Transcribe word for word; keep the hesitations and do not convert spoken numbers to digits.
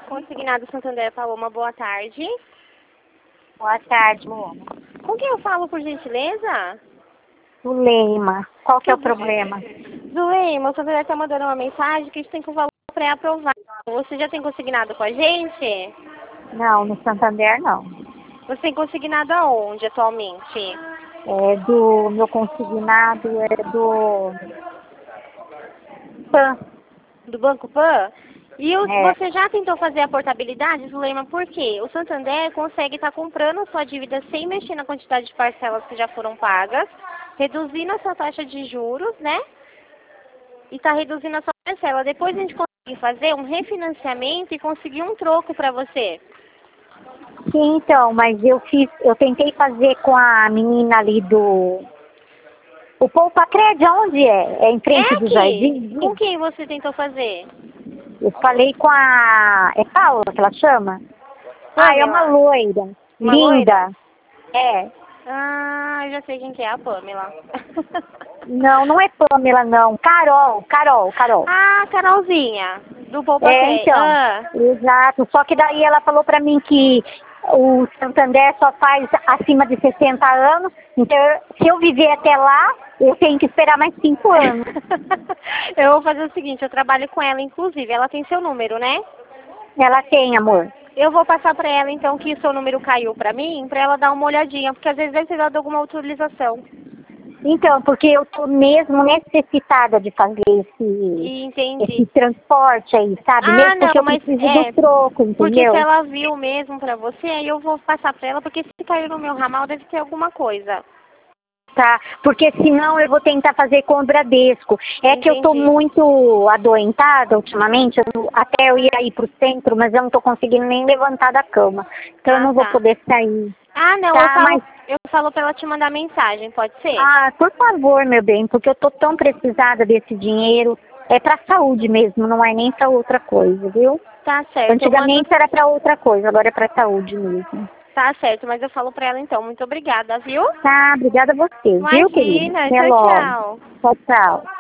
Consignado Santander Paloma, boa tarde. Boa tarde, amor. Com quem eu falo, por gentileza? Zuleima. Qual que é o problema? Zuleima, o Santander está mandando uma mensagem que a gente tem com o valor pré-aprovado. Você já tem consignado com a gente? Não, no Santander não. Você tem consignado aonde atualmente? É do meu consignado, é do Pan. Do Banco Pan? E o- É. você já tentou fazer a portabilidade, Zuleima? Por quê? O Santander consegue estar comprando a sua dívida sem mexer na quantidade de parcelas que já foram pagas, reduzindo a sua taxa de juros, né? E está reduzindo a sua parcela. Depois a gente consegue fazer um refinanciamento e conseguir um troco para você. Sim, então, mas eu fiz, eu tentei fazer com a menina ali do... O Poupa Cred, onde é? É em frente É do aqui. jardim? Com quem você tentou fazer? Eu falei com a... É Paula que ela chama? Ah, é uma Pamela. loira. Uma Linda. loira? É. Ah, eu já sei quem que é, a Pamela. Não, não é Pamela, não. Carol, Carol, Carol. Ah, Carolzinha, do Poupa É, Cred. então, Ah, exato. Só que daí ela falou pra mim que o Santander só faz acima de sessenta anos, então se eu viver até lá, eu tenho que esperar mais cinco anos. eu vou fazer o seguinte, eu trabalho com ela, inclusive, ela tem seu número, né? Ela tem, amor. Eu vou passar pra ela, então, que o seu número caiu pra mim, pra ela dar uma olhadinha, porque às vezes deve ter dado alguma autorização. Então, porque eu tô mesmo necessitada de fazer esse, E esse entendi. transporte aí, sabe? Ah, Mesmo porque não, eu mas preciso do é, troco, porque se entendeu? ela viu mesmo pra você, aí eu vou passar pra ela, porque se caiu no meu ramal deve ter alguma coisa. Tá, porque senão eu vou tentar fazer com o Bradesco. É que eu tô Entendi. muito adoentada ultimamente, eu- até eu ia ir pro centro, mas eu não tô conseguindo nem levantar da cama. Então eu Ah, não vou tá. poder sair. Ah, não, eu Tá, falo, mas, eu falo pra ela te mandar mensagem, pode ser? ah, por favor, meu bem, porque eu tô tão precisada desse dinheiro. É pra saúde mesmo, não é nem pra outra coisa, viu? Tá certo, eu mando. Antigamente era pra outra coisa, agora é pra saúde mesmo. Tá certo, mas eu falo pra ela então. Muito obrigada, viu? Tá, obrigada a você, viu, querida? Imagina, Até tchau, logo. tchau. Tchau, tchau.